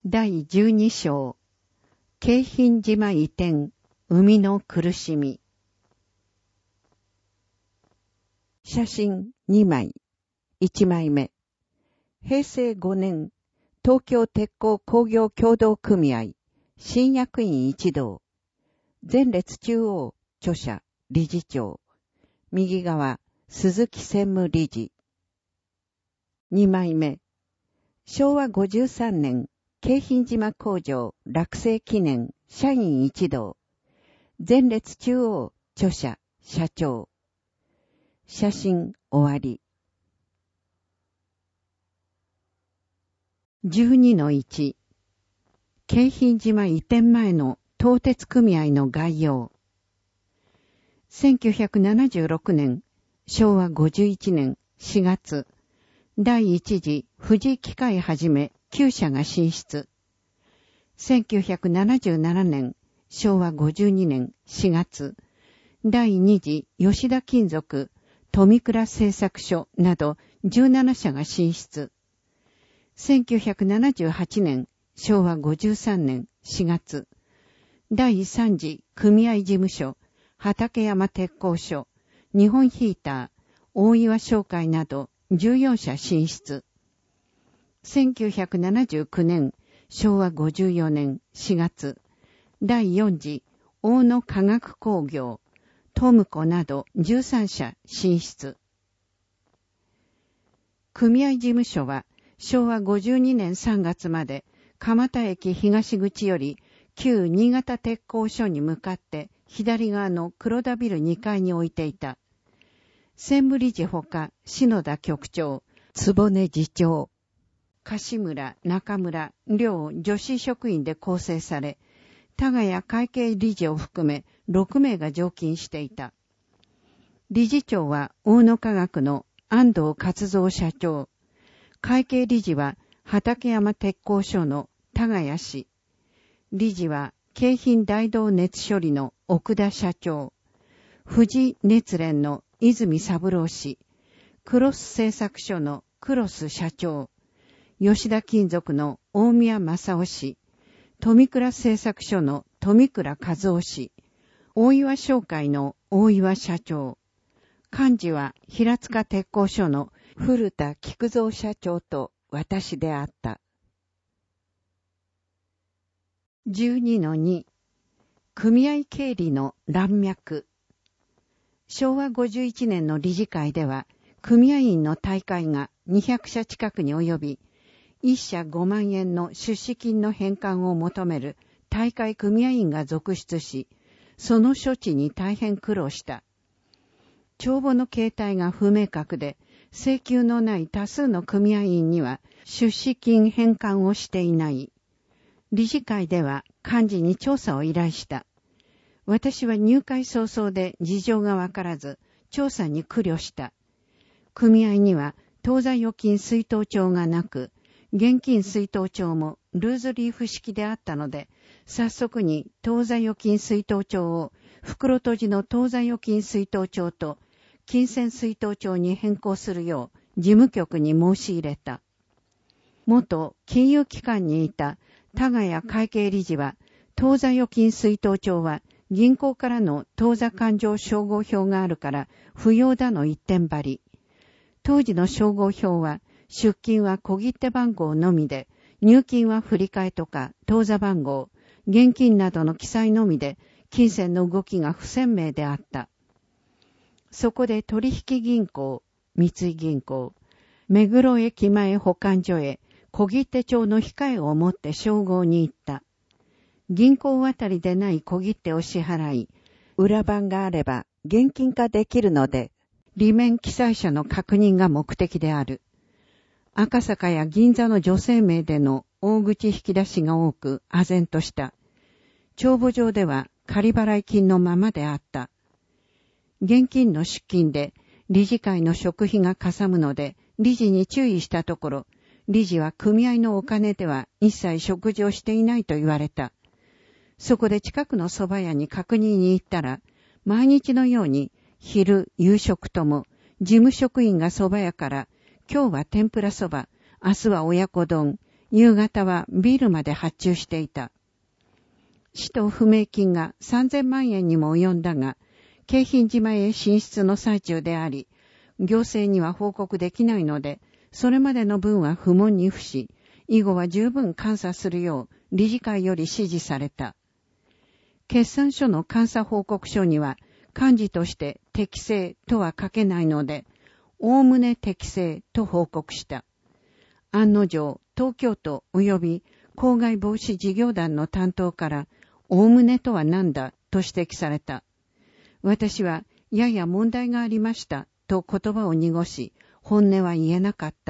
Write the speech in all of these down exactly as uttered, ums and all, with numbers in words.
だいじゅうに章、京浜島移転、生みの苦しみ。写真にまい。いちまいめ。へいせいごねん、東京鉄鋼工業協同組合、新役員一同。前列中央、著者、理事長。右側、鈴木専務理事。にまいめ。しょうわごじゅうさんねん、京浜島工場落成記念社員一同。前列中央著者社長。写真終わり。じゅうにのいち 京浜島移転前の東鉄組合の概要。せんきゅうひゃくななじゅうろくねんしょうわごじゅういちねんしがつ第一次富士機械はじめきゅうしゃが進出。せんきゅうひゃくななじゅうななねんしょうわごじゅうにねんしがつ第二次吉田金属富倉製作所などじゅうななしゃが進出。せんきゅうひゃくななじゅうはちねんしょうわごじゅうさんねんしがつ第三次組合事務所畠山鉄工所日本ヒーター大岩商会などじゅうよんしゃ進出。せんきゅうひゃくななじゅうきゅうねんしょうわごじゅうよねんしがつ第四次大野化学工業トムコなどじゅうさんしゃ進出。組合事務所はしょうわごじゅうにねんさんがつまで蒲田駅東口より旧新潟鉄工所に向かって左側の黒田ビルにかいに置いていた。専務理事ほか篠田局長、坪根次長、樫村、中村、両女子職員で構成され、田谷会計理事を含めろくめいが常勤していた。理事長は大野化学の安藤勝三社長、会計理事は畠山鉄工所の田谷氏、理事は京浜大動熱処理の奥田社長、富士熱連の泉三郎氏、クロス製作所のクロス社長、吉田金属の大宮正夫氏、富倉製作所の富倉和夫氏、大岩商会の大岩社長、幹事は平塚鉄工所の古田菊蔵社長と私であった。じゅうにのに 組合経理の乱脈。しょうわごじゅういちねんの理事会では、組合員の大会がにひゃくしゃ近くに及び、いっしゃごまんえんの出資金の返還を求める大会組合員が続出し、その処置に大変苦労した。帳簿の形態が不明確で、請求のない多数の組合員には出資金返還をしていない。理事会では幹事に調査を依頼した。私は入会早々で事情がわからず、調査に苦慮した。組合には当座預金出納帳がなく、現金出納帳もルーズリーフ式であったので、早速に当座預金出納帳を袋閉じの当座預金出納帳と金銭出納帳に変更するよう事務局に申し入れた。元金融機関にいた田谷会計理事は、当座預金出納帳は銀行からの当座勘定照合表があるから不要だの一点張り。当時の照合表は出金は小切手番号のみで、入金は振り替えとか当座番号、現金などの記載のみで、金銭の動きが不鮮明であった。そこで取引銀行、三井銀行、目黒駅前保管所へ小切手帳の控えを持って照合に行った。銀行渡りでない小切手を支払い、裏番があれば現金化できるので、裏面記載者の確認が目的である。赤坂や銀座の女性名での大口引き出しが多く、唖然とした。帳簿上では仮払い金のままであった。現金の出金で理事会の食費がかさむので、理事に注意したところ、理事は組合のお金では一切食事をしていないと言われた。そこで近くの蕎麦屋に確認に行ったら、毎日のように昼、夕食とも事務職員が蕎麦屋から、今日は天ぷら蕎麦、明日は親子丼、 夕方はビールまで発注していた。使途不明金がさんぜんまんえんにも及んだが、京浜島へ進出の最中であり、行政には報告できないので、それまでの分は不問に付し、以後は十分監査するよう理事会より指示された。決算書の監査報告書には、幹事として適正とは書けないので、おおむね適正と報告した。案の定、東京都及び公害防止事業団の担当から、おおむねとは何だと指摘された。私は、やや問題がありましたと言葉を濁し、本音は言えなかった。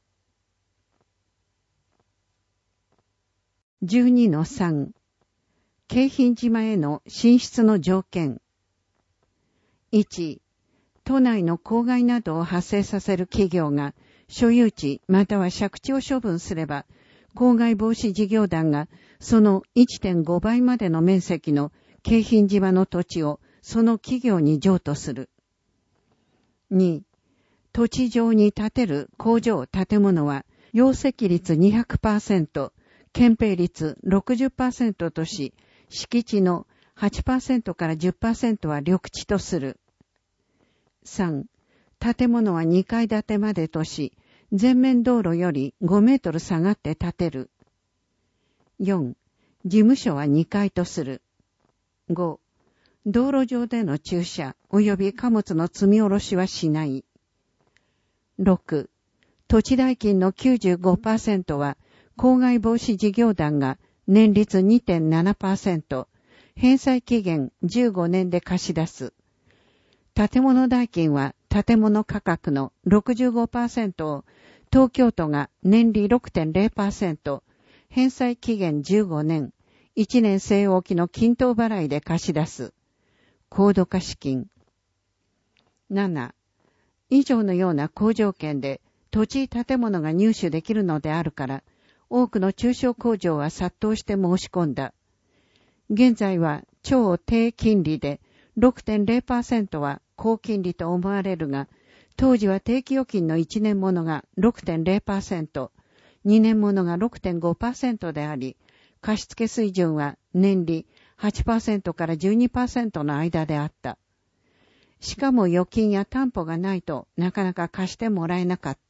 じゅうにのさん 京浜島への進出の条件。いち、都内の公害などを発生させる企業が所有地または借地を処分すれば、公害防止事業団がその いってんごばいまでの面積の京浜島の土地をその企業に譲渡する。に、土地上に建てる工場建物は容積率 にひゃくパーセント、建蔽率 ろくじゅっパーセント とし、敷地の はちパーセント から じゅっパーセント は緑地とする。さん、建物はにかい建てまでとし、前面道路よりごメートル下がって建てる。よん、事務所はにかいとする。ご、道路上での駐車及び貨物の積み下ろしはしない。ろく、土地代金の きゅうじゅうごパーセント は公害防止事業団が年率 にてんななパーセント、返済期限じゅうごねんで貸し出す。建物代金は建物価格の ろくじゅうごパーセント を東京都が年利 ろくてんぜろパーセント、返済期限じゅうごねん、いちねん据え置きの均等払いで貸し出す。高度化資金。なな、以上のような好条件で土地建物が入手できるのであるから、多くの中小工場は殺到して申し込んだ。現在は超低金利で ろくてんぜろパーセント は高金利と思われるが、当時は定期預金のいちねんものが ろくてんぜろパーセント、にねんものが ろくてんごパーセント であり、貸付水準は年利 はちパーセント から じゅうにパーセント の間であった。しかも預金や担保がないとなかなか貸してもらえなかった。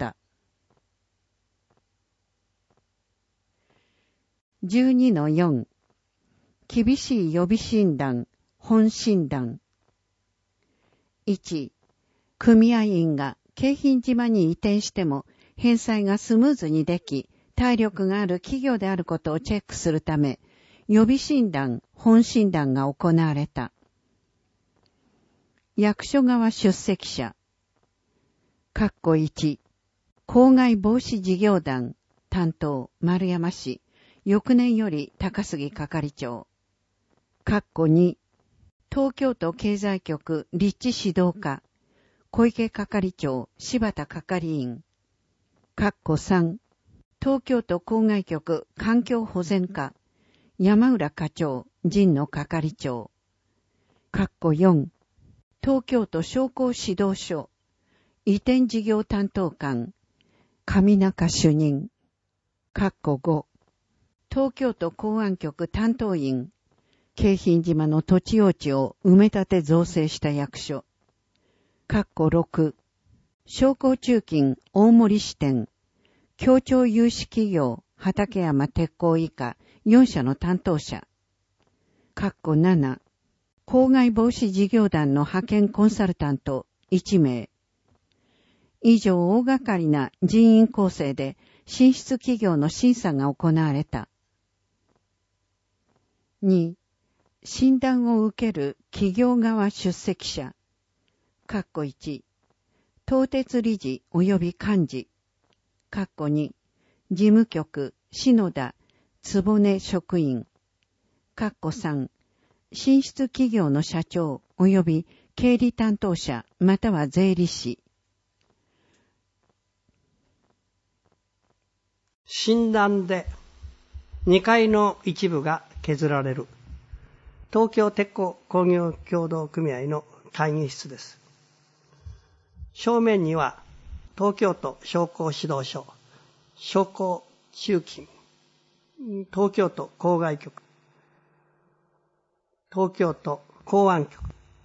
じゅうにのよん 厳しい予備診断、本診断。いち、組合員が京浜島に移転しても返済がスムーズにでき、体力がある企業であることをチェックするため、予備診断、本診断が行われた。役所側出席者。括弧いち、公害防止事業団、担当、丸山氏、翌年より高杉係長。括弧に、東京都経済局立地指導課、小池係長、柴田係員。括弧さん、東京都公害局環境保全課、山浦課長、陣野係長。括弧よん、東京都商工指導所、移転事業担当官、上中主任。括弧ご、東京都公安局担当員、京浜島の土地用地を埋め立て造成した役所。括弧ろく、商工中金大森支店、協調有志企業畠山鉄工以下よん社の担当者。括弧なな、公害防止事業団の派遣コンサルタントいち名。以上大掛かりな人員構成で進出企業の審査が行われた。に、診断を受ける企業側出席者。括弧いち、東鉄理事及び幹事。括弧に、事務局、篠田、坪根職員。括弧さん、進出企業の社長及び経理担当者または税理士。 診断でにかいの一部が削られる東京鉄工工業協同組合の会議室です。正面には東京都商工指導所商工中勤、東京都郊外局、東京都公安局、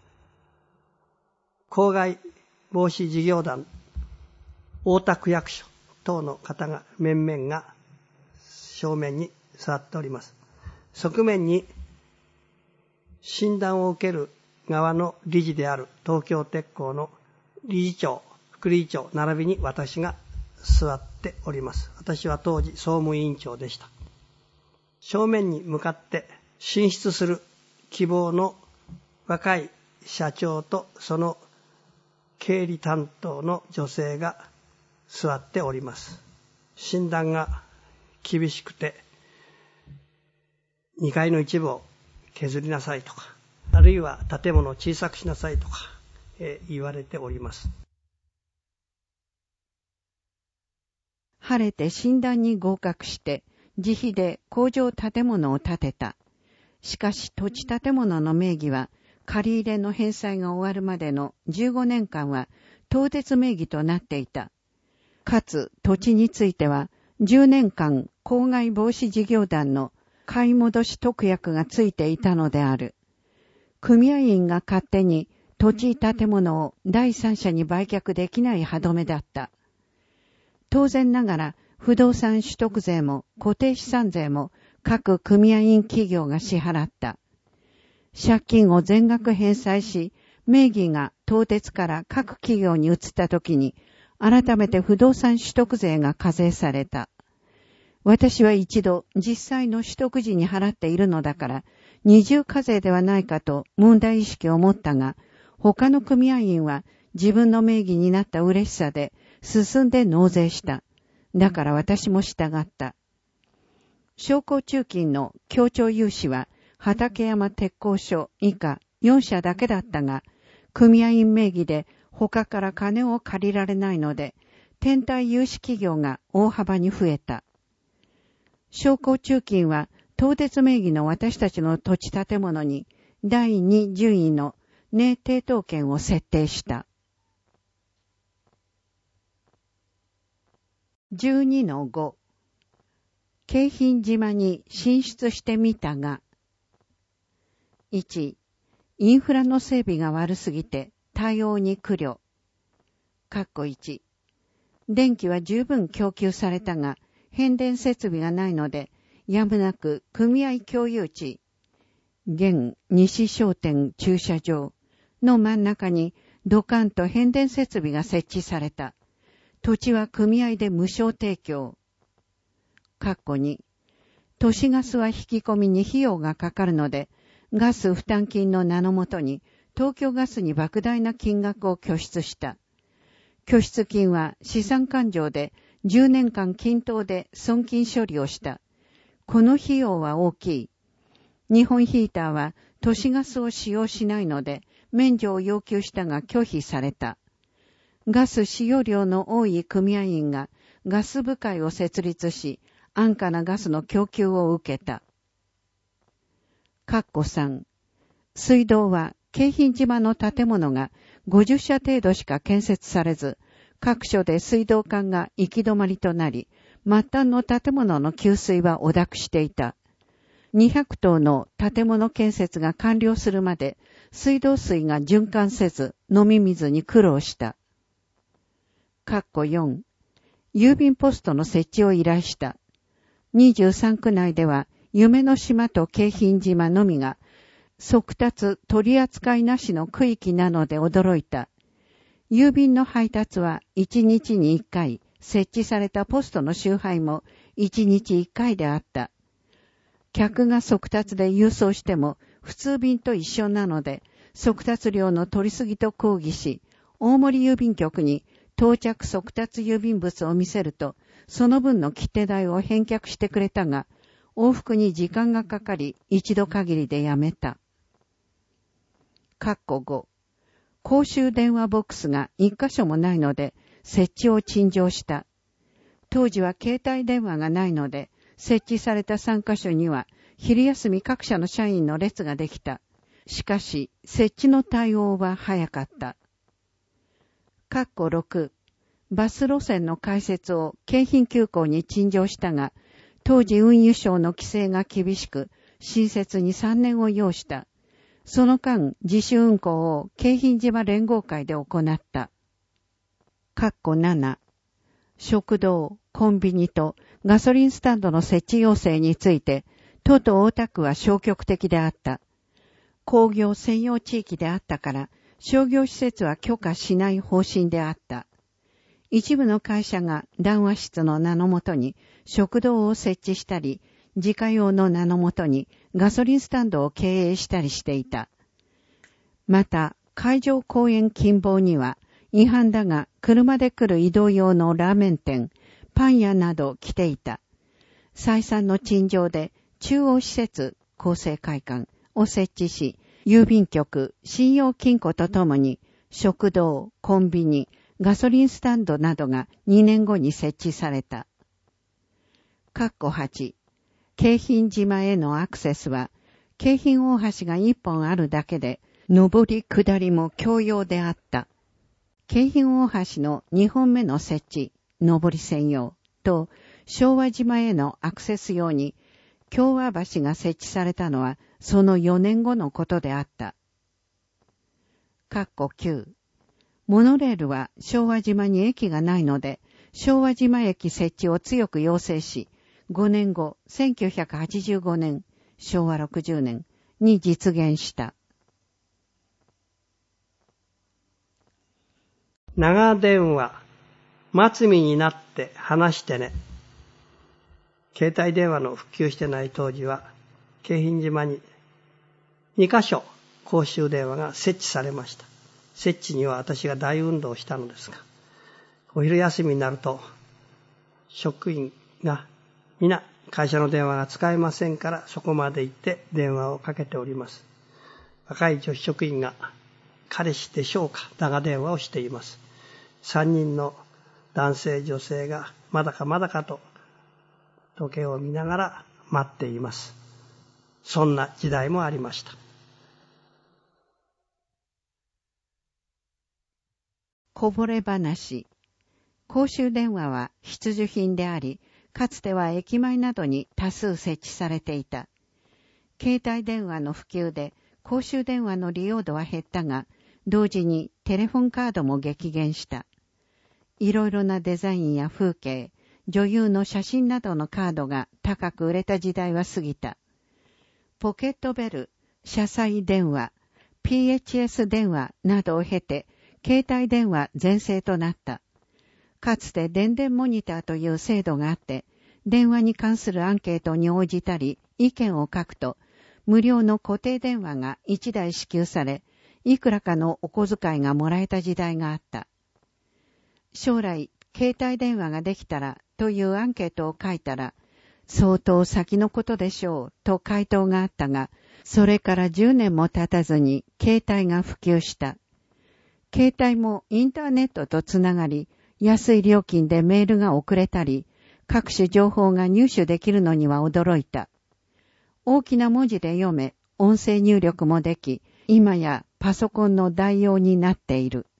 公害防止事業団、大田区役所等の方が面々が正面に座っております。側面に診断を受ける側の理事である東京鉄工の理事長、副理事長並びに私が座っております。私は当時総務委員長でした。正面に向かって進出する希望の若い社長とその経理担当の女性が座っております。診断が厳しくてにかいの一部を削りなさいとか、あるいは建物を小さくしなさいとか、えー、言われております。 晴れて診断に合格して自費で工場建物を建てた。しかし土地建物の名義は借り入れの返済が終わるまでのじゅうごねんかんは当鉄名義となっていた。かつ土地についてはじゅうねんかん公害防止事業団の買い戻し特約がついていたのである。組合員が勝手に土地建物を第三者に売却できない歯止めだった。当然ながら不動産取得税も固定資産税も各組合員企業が支払った。借金を全額返済し、名義が東鉄から各企業に移ったときに、改めて不動産取得税が課税された。私は一度実際の取得時に払っているのだから、二重課税ではないかと問題意識を持ったが、他の組合員は自分の名義になった嬉しさで進んで納税した。だから私も従った。商工中金の協調融資は畠山鉄工所以下よんしゃだけだったが、組合員名義で他から金を借りられないので、天体融資企業が大幅に増えた。商工中金は東鉄名義の私たちの土地建物にだいに順位の値抵当権を設定した。じゅうにのご 京浜島に進出してみたが、いち、インフラの整備が悪すぎて対応に苦慮。かっこいち、電気は十分供給されたが、変電設備がないので、やむなく組合共有地、現西商店駐車場の真ん中にドカンと変電設備が設置された。土地は組合で無償提供。かっこに、都市ガスは引き込みに費用がかかるので、ガス負担金の名のもとに東京ガスに莫大な金額を拠出した。拠出金は資産勘定でじゅうねんかん均等で損金処理をした。この費用は大きい。日本ヒーターは都市ガスを使用しないので免除を要求したが拒否された。ガス使用量の多い組合員がガス部会を設立し、安価なガスの供給を受けた。かっこさん、水道は京浜島の建物がごじゅっしゃ程度しか建設されず、各所で水道管が行き止まりとなり、末端の建物の給水は汚濁していた。にひゃくとうの建物建設が完了するまで、水道水が循環せず、飲み水に苦労した。かっこよん、郵便ポストの設置を依頼した。にじゅうさんく内では、夢の島と京浜島のみが、速達取り扱いなしの区域なので驚いた。郵便の配達はいちにちにいっかい、設置されたポストの集配もいちにちいっかいであった。客が速達で郵送しても普通便と一緒なので、速達料の取りすぎと抗議し、大森郵便局に到着速達郵便物を見せると、その分の切手代を返却してくれたが、往復に時間がかかり、一度限りでやめた。かっこご、公衆電話ボックスが一箇所もないので、設置を陳情した。当時は携帯電話がないので、設置された三箇所には、昼休み各社の社員の列ができた。しかし、設置の対応は早かった。かっころく、バス路線の開設を京浜急行に陳情したが、 当時運輸省の規制が厳しく、新設にさんねんを要した。その間、自主運行を京浜島連合会で行った。括弧なな、食堂、コンビニとガソリンスタンドの設置要請について、都と大田区は消極的であった。工業専用地域であったから、商業施設は許可しない方針であった。一部の会社が談話室の名のもとに食堂を設置したり、自家用の名のもとにガソリンスタンドを経営したりしていた。また、海上公園近傍には、違反だが車で来る移動用のラーメン店、パン屋など来ていた。再三の陳情で中央施設、厚生会館を設置し、郵便局、信用金庫とともに食堂、コンビニ、ガソリンスタンドなどがにねんごに設置された。括弧はち、京浜島へのアクセスは、京浜大橋がいっぽんあるだけで、上り下りも共用であった。京浜大橋のにほんめの設置、上り専用と昭和島へのアクセス用に、共和橋が設置されたのはそのよねんごのことであった。括弧きゅう、モノレールは昭和島に駅がないので、昭和島駅設置を強く要請し、ごねんご、せんきゅうひゃくはちじゅうごねん、昭和ろくじゅうねんに実現した。 長電話、末尾になって話してね。携帯電話の普及してない当時は、京浜島ににカ所公衆電話が設置されました。設置には私が大運動をしたのですが、お昼休みになると、職員が皆会社の電話が使えませんから、そこまで行って電話をかけております。若い女子職員が彼氏でしょうか、長電話をしています。三人の男性女性がまだかまだかと時計を見ながら待っています。そんな時代もありました。 こぼれ話。公衆電話は必需品であり、かつては駅前などに多数設置されていた。携帯電話の普及で公衆電話の利用度は減ったが、同時にテレフォンカードも激減した。いろいろなデザインや風景、女優の写真などのカードが高く売れた時代は過ぎた。ポケットベル、車載電話、ピーエイチエス 電話などを経て、携帯電話全盛となった。かつて電電モニターという制度があって、電話に関するアンケートに応じたり、意見を書くと、無料の固定電話がいちだい支給され、いくらかのお小遣いがもらえた時代があった。将来、携帯電話ができたらというアンケートを書いたら、相当先のことでしょうと回答があったが、それからじゅうねんも経たずに携帯が普及した。携帯もインターネットとつながり、安い料金でメールが送れたり、各種情報が入手できるのには驚いた。大きな文字で読め、音声入力もでき、今やパソコンの代用になっている。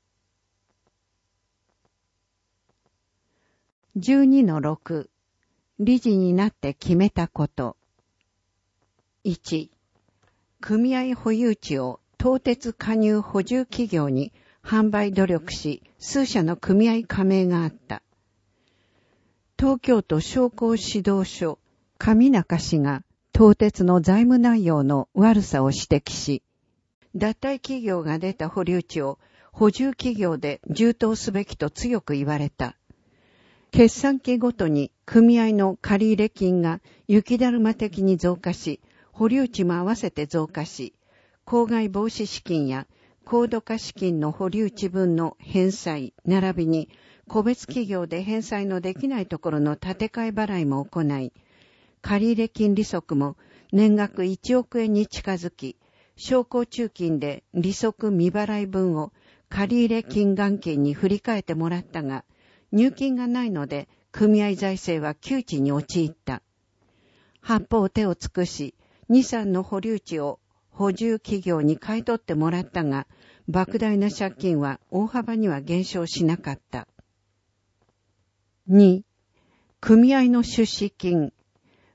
じゅうにのろく、理事になって決めたこと。いち、組合保有地を東鉄加入補充企業に販売努力し、数社の組合加盟があった。東京都商工指導所上中氏が東鉄の財務内容の悪さを指摘し、脱退企業が出た保留地を補充企業で充当すべきと強く言われた。決算期ごとに組合の借入金が雪だるま的に増加し、保留地も合わせて増加し、公害防止資金や高度化資金の保留地分の返済、並びに個別企業で返済のできないところの建て替え払いも行い、借入金利息も年額いちおくえんに近づき、商工中金で利息未払い分を借入金元金に振り替えてもらったが、入金がないので組合財政は窮地に陥った。八方手を尽くし、二三の保留地を補充企業に買い取ってもらったが、莫大な借金は大幅には減少しなかった。に、組合の出資金、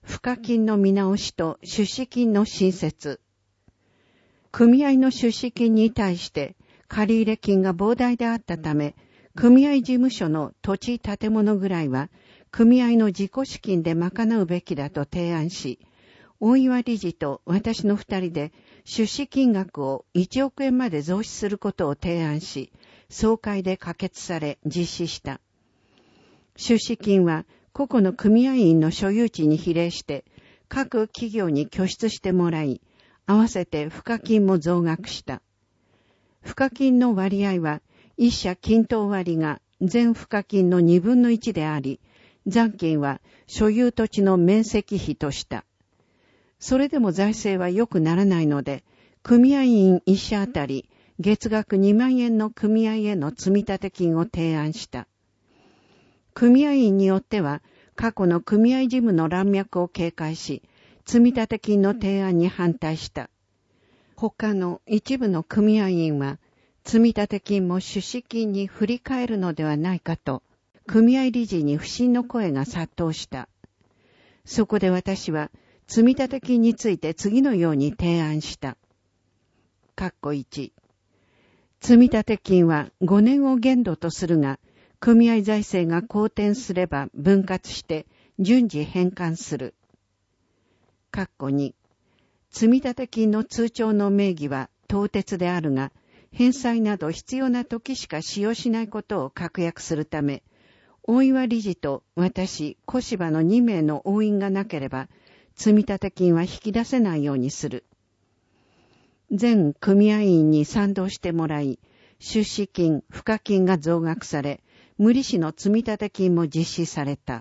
賦課金の見直しと出資金の新設。組合の出資金に対して借入金が膨大であったため、組合事務所の土地建物ぐらいは組合の自己資金で賄うべきだと提案し、大岩理事と私の二人で出資金額をいちおくえんまで増資することを提案し、総会で可決され実施した。出資金は個々の組合員の所有地に比例して各企業に拠出してもらい、合わせて賦課金も増額した。賦課金の割合は一社均等割が全賦課金の二分の一であり、残金は所有土地の面積費とした。それでも財政は良くならないので、組合員一社あたり月額にまんえんの組合への積立金を提案した。組合員によっては過去の組合事務の乱脈を警戒し、積立金の提案に反対した。他の一部の組合員は、積立金も出資金に振り替えるのではないかと、組合理事に不信の声が殺到した。そこで私は、積立金について次のように提案した。括弧いち。積立金はごねんを限度とするが、組合財政が好転すれば分割して順次返還する。括弧に。積立金の通帳の名義は当徹であるが、返済など必要な時しか使用しないことを確約するため、大岩理事と私、小柴のにめいの押印がなければ、積立金は引き出せないようにする。全組合員に賛同してもらい、出資金、賦課金が増額され、無利子の積立金も実施された。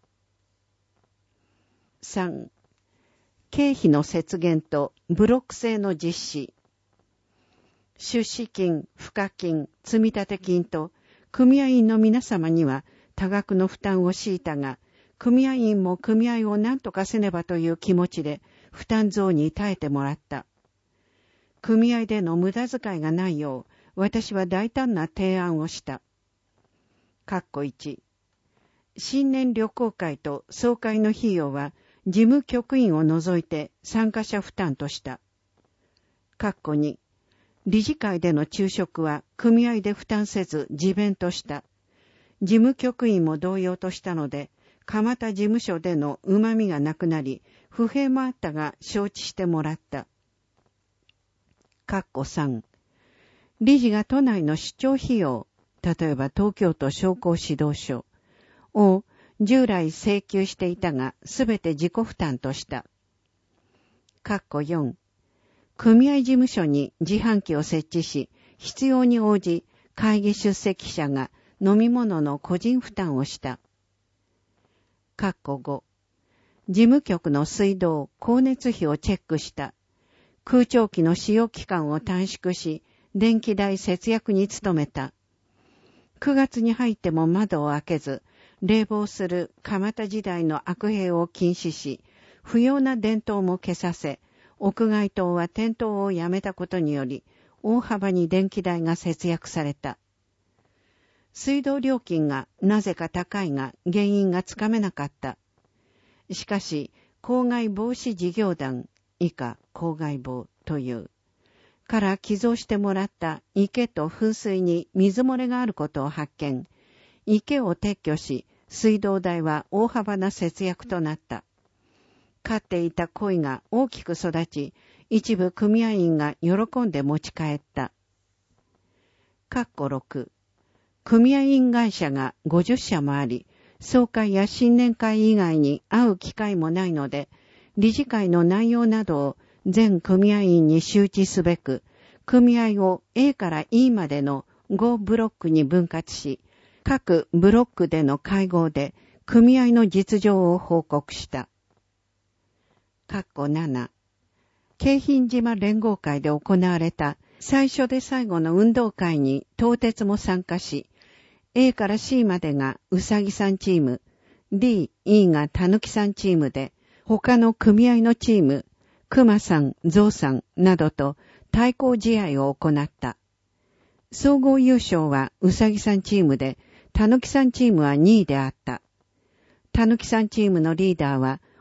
さん. 経費の節減とブロック制の実施。出資金、賦課金、積立金と組合員の皆様には多額の負担を強いたが、組合員も組合を何とかせねばという気持ちで負担増に耐えてもらった。組合での無駄遣いがないよう、私は大胆な提案をした。括弧いち。新年旅行会と総会の費用は事務局員を除いて参加者負担とした。括弧に。理事会での昼食は組合で負担せず自弁とした。事務局員も同様としたので、蒲田事務所での旨味がなくなり、不平もあったが承知してもらった。括弧さん。理事が都内の出張費用、例えば東京都商工指導所を従来請求していたが、すべて自己負担とした。括弧よん。組合事務所に自販機を設置し、必要に応じ会議出席者が飲み物の個人負担をした。括弧ご。事務局の水道、光熱費をチェックした。空調機の使用期間を短縮し、電気代節約に努めた。くがつに入っても窓を開けず、冷房する蒲田時代の悪弊を禁止し、不要な電灯も消させ、屋外灯は点灯をやめたことにより、大幅に電気代が節約された。水道料金がなぜか高いが原因がつかめなかった。しかし、公害防止事業団、以下公害防という、から寄贈してもらった池と噴水に水漏れがあることを発見。池を撤去し、水道代は大幅な節約となった。飼っていた鯉が大きく育ち、一部組合員が喜んで持ち帰った。括弧ろく。組合員会社がごじゅっしゃもあり、総会や新年会以外に会う機会もないので、理事会の内容などを全組合員に周知すべく、組合を A から E までのごブロックに分割し、各ブロックでの会合で組合の実情を報告した。括弧なな。京浜島連合会で行われた最初で最後の運動会に東鉄も参加し、A から C までがうさぎさんチーム、D、E がたぬきさんチームで、他の組合のチーム、くまさん、ぞうさんなどと対抗試合を行った。総合優勝はうさぎさんチームで、たぬきさんチームはにいであった。たぬきさんチームのリーダーは、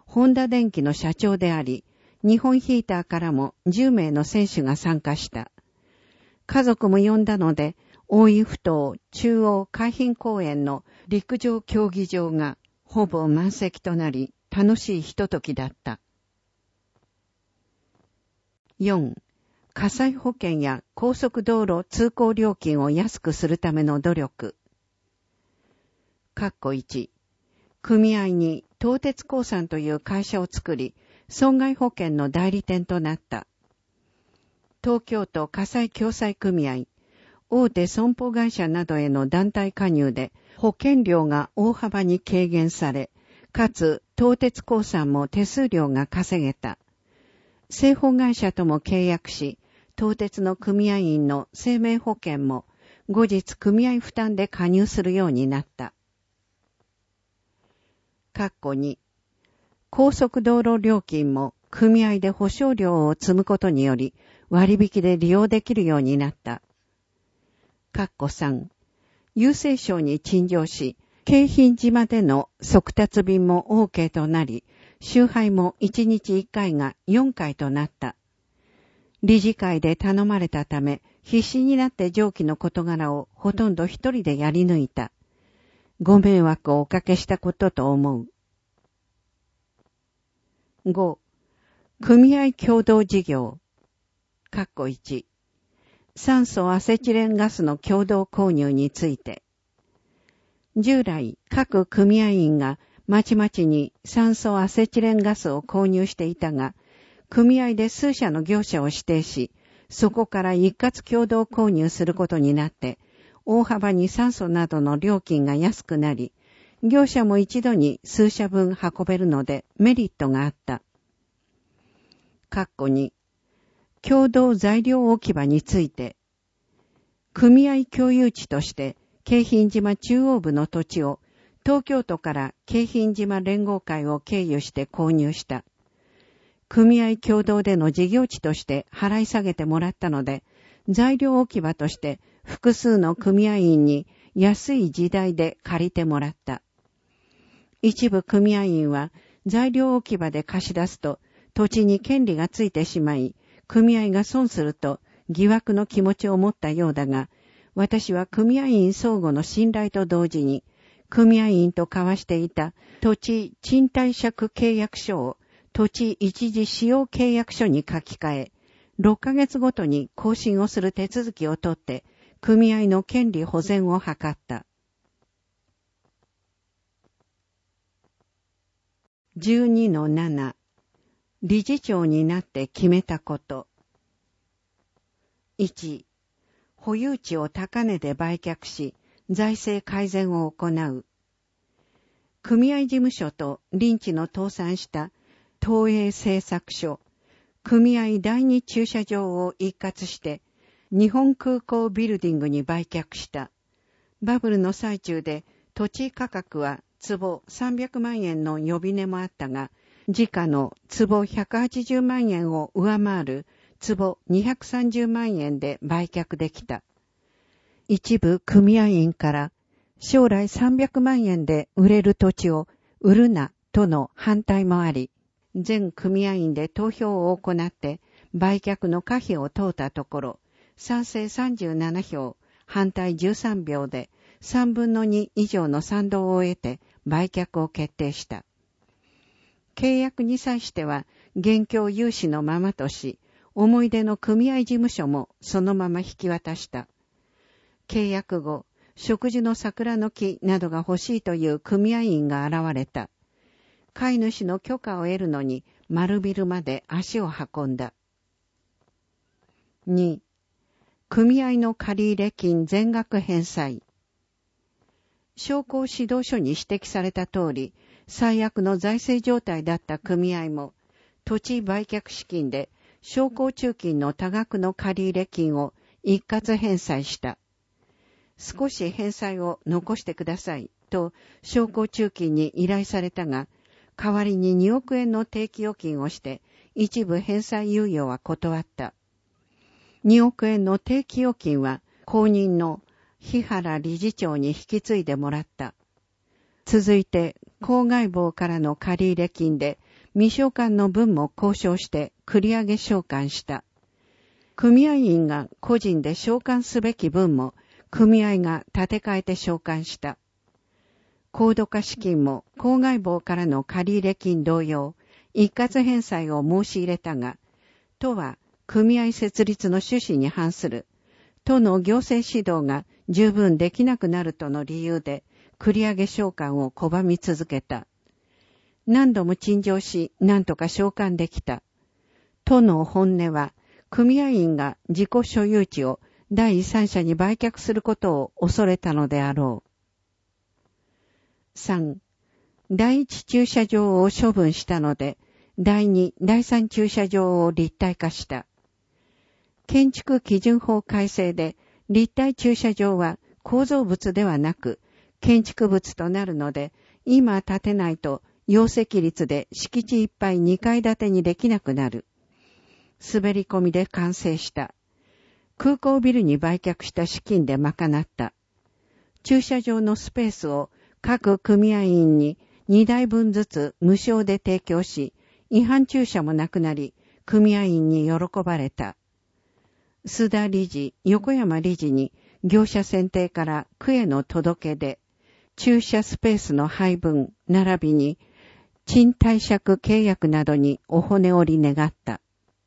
ホンダ電機の社長であり、日本ヒーターからもじゅうめいの選手が参加した。家族も呼んだので、大井ふ頭中央海浜公園の陸上競技場がほぼ満席となり、楽しいひとときだった。よん. 火災保険や高速道路通行料金を安くするための努力。括弧いち. 組合に東鉄興産という会社を作り、損害保険の代理店となった。東京都火災共済組合、大手損保会社などへの団体加入で保険料が大幅に軽減され、かつ東鉄興産も手数料が稼げた。生保会社とも契約し、東鉄の組合員の生命保険も後日組合負担で加入するようになった。括弧に、高速道路料金も組合で保証料を積むことにより割引で利用できるようになった。括弧さん、郵政省に陳情し、京浜島での速達便も OK となり、集配もいちにちいっかいがよんかいとなった。理事会で頼まれたため、必死になって上記の事柄をほとんど一人でやり抜いた。ご迷惑をおかけしたことと思う。ご. 組合共同事業。括弧いち. 酸素アセチレンガスの共同購入について。従来、各組合員がまちまちに酸素アセチレンガスを購入していたが、組合で数社の業者を指定し、そこから一括共同購入することになって、大幅に酸素などの料金が安くなり、業者も一度に数社分運べるのでメリットがあった。括弧に、共同材料置き場について、組合共有地として京浜島中央部の土地を東京都から京浜島連合会を経由して購入した。組合共同での事業地として払い下げてもらったので、材料置き場として複数の組合員に安い時代で借りてもらった。一部組合員は材料置き場で貸し出すと土地に権利がついてしまい、組合が損すると疑惑の気持ちを持ったようだが、私は組合員相互の信頼と同時に、組合員と交わしていた土地賃貸借契約書を土地一時使用契約書に書き換え、ろっかげつごとに更新をする手続きをとって、組合の権利保全を図った。じゅうにのなな. 理事長になって決めたこと。いち. 保有地を高値で売却し、財政改善を行う。組合事務所と臨地の倒産した東映製作所、組合第二駐車場を一括して、日本空港ビルディングに売却した。バブルの最中で土地価格は坪さんびゃくまんえんの呼び値もあったが、時価の坪ひゃくはちじゅうまんえんを上回る坪にひゃくさんじゅうまんえんで売却できた。一部組合員から将来さんびゃくまんえんで売れる土地を売るなとの反対もあり、全組合員で投票を行って売却の可否を問うたところ、賛成さんじゅうななひょう、反対じゅうさんびょうでさんぶんのに以上の賛同を得て売却を決定した。契約に際しては現況有志のままとし、思い出の組合事務所もそのまま引き渡した。契約後、食事の桜の木などが欲しいという組合員が現れた。飼い主の許可を得るのに丸ビルまで足を運んだ。に. 組合の借入金全額返済。商工指導書に指摘された通り、最悪の財政状態だった組合も、土地売却資金で商工中金の多額の借入金を一括返済した。少し返済を残してくださいと商工中金に依頼されたが、代わりににおくえんの定期預金をして一部返済猶予は断った。におくえんの定期預金は後任の日原理事長に引き継いでもらった。続いて郊外房からの借入金で未償還の分も交渉して繰り上げ償還した。組合員が個人で償還すべき分も組合が立て替えて償還した。高度化資金も公外房からの借入金同様、一括返済を申し入れたが、都は組合設立の趣旨に反する、都の行政指導が十分できなくなるとの理由で、繰り上げ償還を拒み続けた。何度も陳情し、何とか償還できた。都の本音は、組合員が自己所有地を第三者に売却することを恐れたのであろう。さん. 第一駐車場を処分したので、第二、第三駐車場を立体化した。建築基準法改正で、立体駐車場は構造物ではなく、建築物となるので、今建てないと、容積率で敷地いっぱいにかい建てにできなくなる。滑り込みで完成した。空港ビルに売却した資金で賄った。駐車場のスペースを各組合員ににだいぶんずつ無償で提供し、違反駐車もなくなり、組合員に喜ばれた。須田理事、横山理事に業者選定から区への届け出、駐車スペースの配分、並びに、賃貸借契約などにお骨折り願った。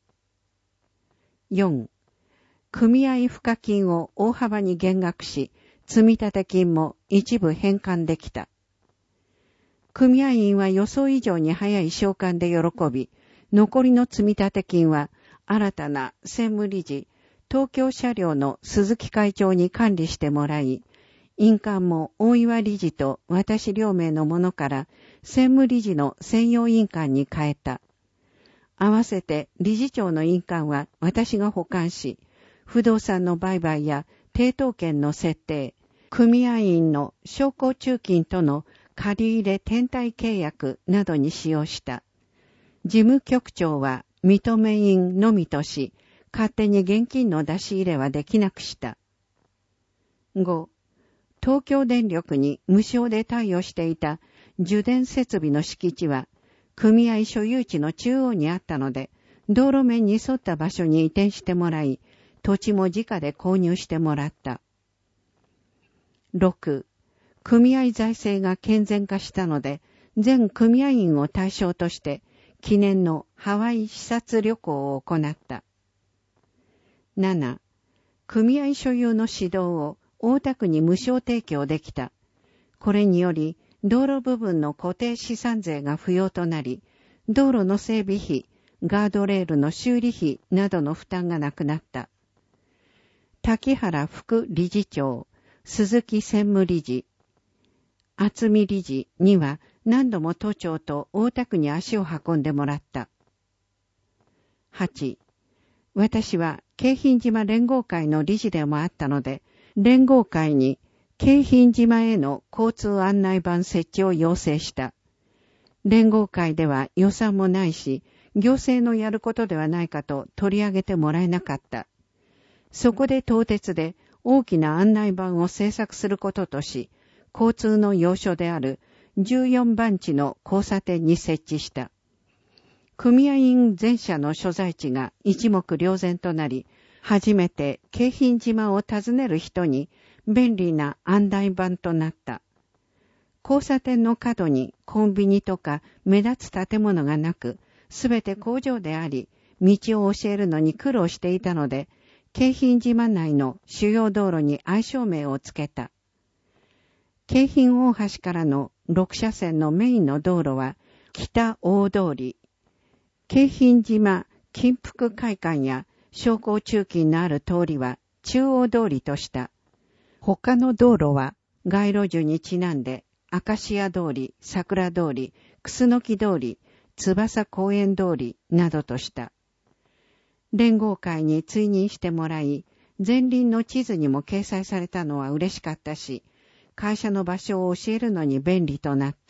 よん. 組合賦課金を大幅に減額し、積立金も一部返還できた。組合員は予想以上に早い償還で喜び、残りの積立金は新たな専務理事、東京車両の鈴木会長に管理してもらい、印鑑も大岩理事と私両名のものから専務理事の専用印鑑に変えた。合わせて理事長の印鑑は私が保管し、不動産の売買や抵当権の設定、組合員の商工中金との借入転貸契約などに使用した。事務局長は認め印のみとし、勝手に現金の出し入れはできなくした。ご. 東京電力に無償で貸与していた受電設備の敷地は、組合所有地の中央にあったので、道路面に沿った場所に移転してもらい、土地も直で購入してもらった。ろく. 組合財政が健全化したので、全組合員を対象として、記念のハワイ視察旅行を行った。なな. 組合所有の指導を大田区に無償提供できた。これにより、道路部分の固定資産税が不要となり、道路の整備費、ガードレールの修理費などの負担がなくなった。滝原副理事長、鈴木専務理事、厚見理事には何度も都庁と大田区に足を運んでもらった。はち. 私は京浜島連合会の理事でもあったので、連合会に京浜島への交通案内板設置を要請した。連合会では予算もないし、行政のやることではないかと取り上げてもらえなかった。そこで東鉄で大きな案内板を制作することとし、交通の要所であるじゅうよんばん地の交差点に設置した。組合員全社の所在地が一目瞭然となり、初めて京浜島を訪ねる人に便利な案内板となった。交差点の角にコンビニとか目立つ建物がなく、すべて工場であり、道を教えるのに苦労していたので、京浜島内の主要道路に愛称名をつけた。京浜大橋からのろくしゃせんのメインの道路は、北大通り、京浜島金福会館や商工中金のある通りは中央通りとした。他の道路は街路樹にちなんで、明石家通り、桜通り、楠木通り、翼公園通りなどとした。連合会に追認してもらい、前輪の地図にも掲載されたのは嬉しかったし、会社の場所を教えるのに便利となった。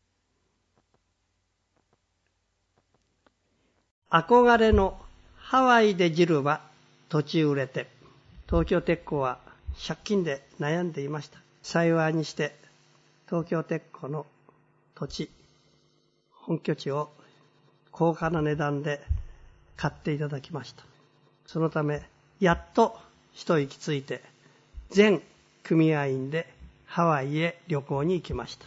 憧れのハワイで汁は土地売れて、東京鉄工は借金で悩んでいました。幸いにして東京鉄工の土地、本拠地を高価な値段で買っていただきました。そのため、やっと一息ついて、全組合員でハワイへ旅行に行きました。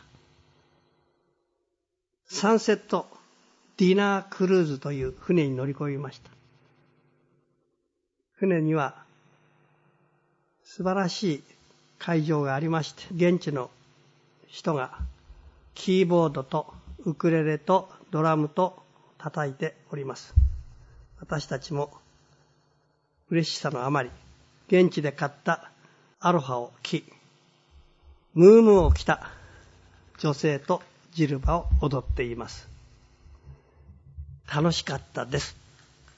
サンセットディナークルーズという船に乗り込みました。船には素晴らしい会場がありまして、現地の人がキーボードとウクレレとドラムと叩いております。私たちも嬉しさのあまり、現地で買ったアロハを着、ムームーを着た女性とジルバを踊っています。楽しかったです。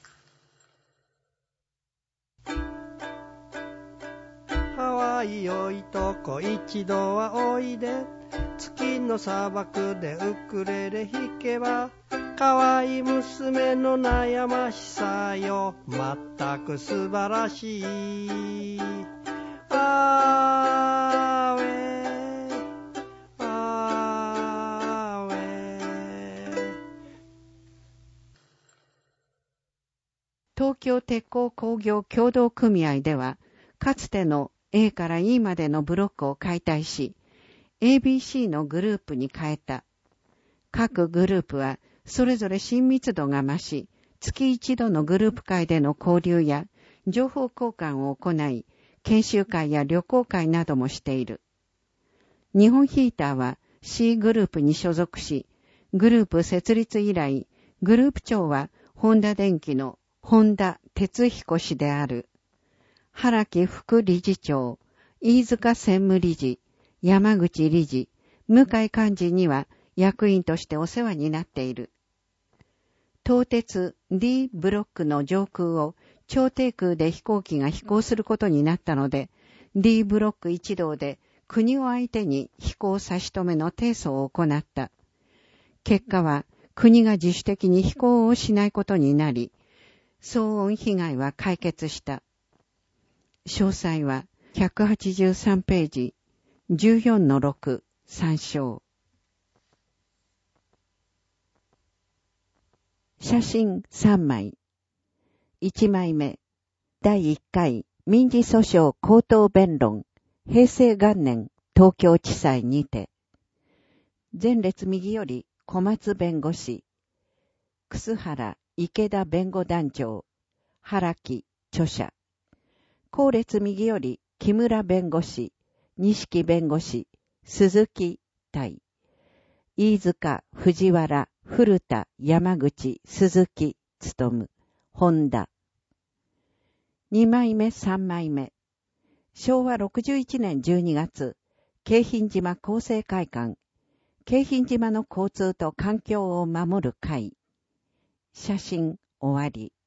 ハワイよいとこ一度はおいで、月の砂漠でウクレレ弾けば、かわいい娘の悩ましさよ、まったく素晴らしい。あーウェーあーウェー。 東京鉄鋼工業協同組合では、かつての A から E までのブロックを解体し、エービーシー のグループに変えた。各グループはそれぞれ親密度が増し、月一度のグループ会での交流や情報交換を行い、研修会や旅行会などもしている。日本ヒーターは C グループに所属し、グループ設立以来、グループ長はホンダ電機の本田哲彦氏である。原木副理事長、飯塚専務理事、山口理事、向井幹事には役員としてお世話になっている。東鉄 D ブロックの上空を超低空で飛行機が飛行することになったので、D ブロック一同で国を相手に飛行差し止めの提訴を行った。結果は国が自主的に飛行をしないことになり、騒音被害は解決した。詳細はひゃくはちじゅうさんページ、じゅうよんのろく、参照。写真さんまい。いちまいめ。だいいっかい民事訴訟口頭弁論、平成元年東京地裁にて。前列右より小松弁護士、楠原池田弁護団長、原木著者。後列右より木村弁護士、錦弁護士、鈴木対。飯塚、藤原、古田、山口、鈴木、務、本田。にまいめ、さんまいめ。しょうわろくじゅういちねんじゅうにがつ、京浜島厚生会館、京浜島の交通と環境を守る会。写真終わり。